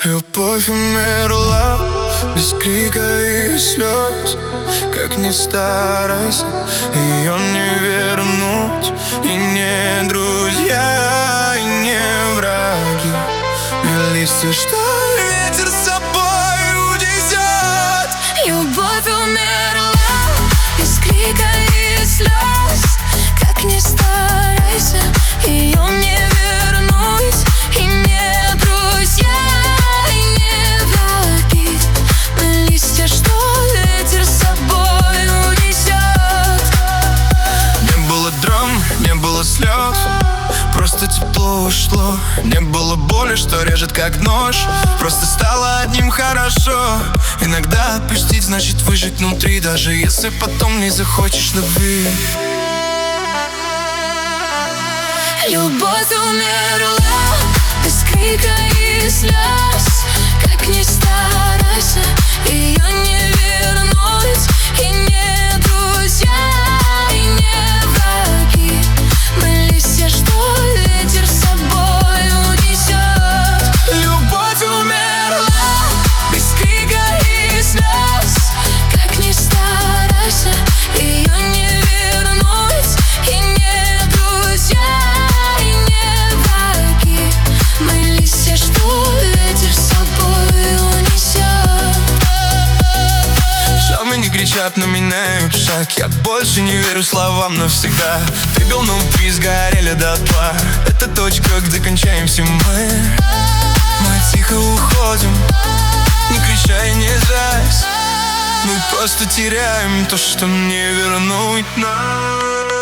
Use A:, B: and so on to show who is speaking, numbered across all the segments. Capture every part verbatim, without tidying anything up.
A: Любовь умерла без крика и слез. Как ни старайся, ее не вернуть. И не друзья, и не враги, и листья, что ветер с собой унесет.
B: Любовь умерла без крика и слез. Как ни старайся, ее не вернуть. И не друзья, слез, просто тепло ушло. Не было боли, что режет как нож. Просто стало одним хорошо. Иногда отпустить значит выжить внутри, даже если потом не захочешь любви. Любовь умерла без крика и слез. Как ни старайся, ее не вернуть. И не друзья, и не враги, мы листья, что ветер с собой унесет.
A: Любовь умерла
B: без крика и слез. Как ни старайся, ее не вернуть. И не друзья, и не враги, мы листья, что ветер с собой унесет.
A: Шамы не кричат, но меняют шаг. Я больше не верю словам навсегда. Прибил, но пи сгорели дотла. Это точка, где кончаемся мы. Мы тихо уходим, не крича и не злясь. Мы просто теряем то, что не вернуть нам.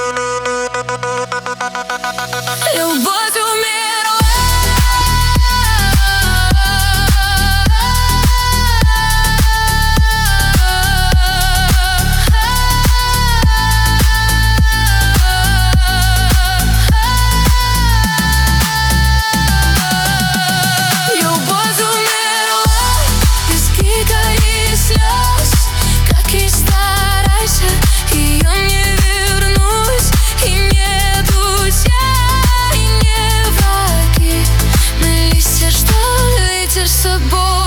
B: Любовь умерла. С собой